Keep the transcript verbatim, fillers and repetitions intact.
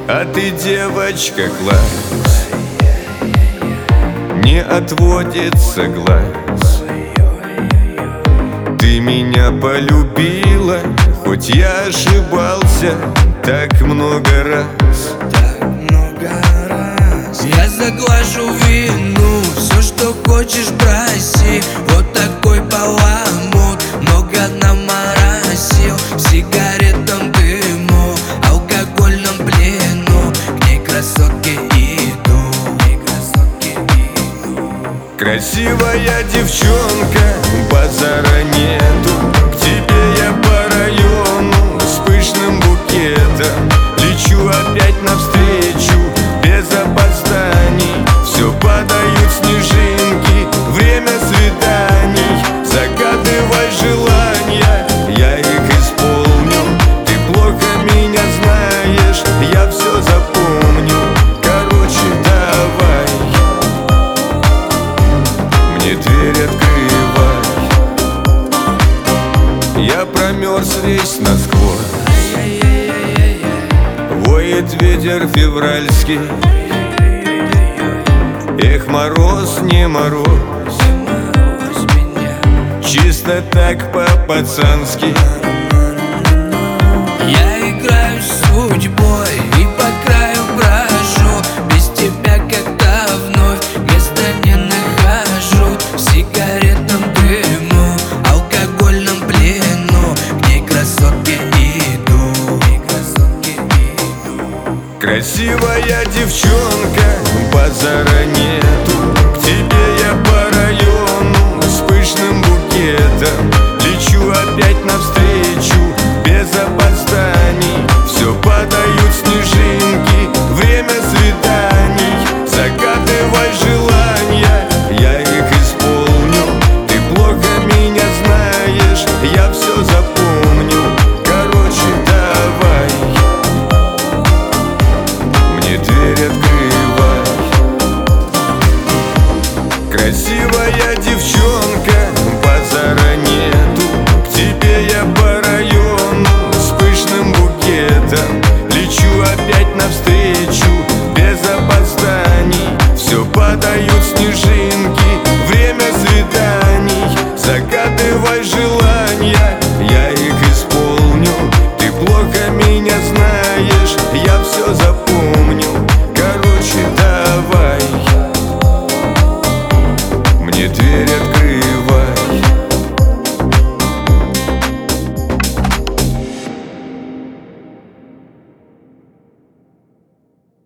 А ты, девочка, класс, не отводится глаз. Ты меня полюбила, хоть я ошибался так много раз. Так много раз. Я заглажу вину, все, что хочешь, проси. Вот такой баламут много наморосил. В сигаретном дыму, алкогольном плену, к ней красотке иду, к ней красотке иду. Красивая девчонка, базара нету. К тебе я по району с пышным букетом. Лечу опять навстречу, без опозданий. Все падают снежинки, время свиданий. Загадывай желания, я их исполню. Ты плохо меня знаешь, я все запомню. Короче, давай мне дверь открывай. Я промерз весь насквозь, воет ветер февральский. Эх, мороз, не мороз, чисто так по-пацански. Я играю с судьбой и по краю брожу. Без тебя как-то вновь места не нахожу. В сигаретном дыму, алкогольном плену, к ней красотке иду, к ней красотке иду. Красивая девчонка, базара нету. К тебе я по району с пышным букетом. Лечу опять навстречу, без опозданий. Все падают снежинки, время свиданий. Загадывай желания, я их исполню. Ты плохо меня знаешь, я все запомню. Короче, давай мне дверь открывай. Красивая девчонка, базара нету. К тебе я по району с пышным букетом. Лечу опять навстречу, без опозданий. Все падают снежинки, время свиданий. Загадывай желания, я их исполню. Ты плохо меня знаешь, я все запомню.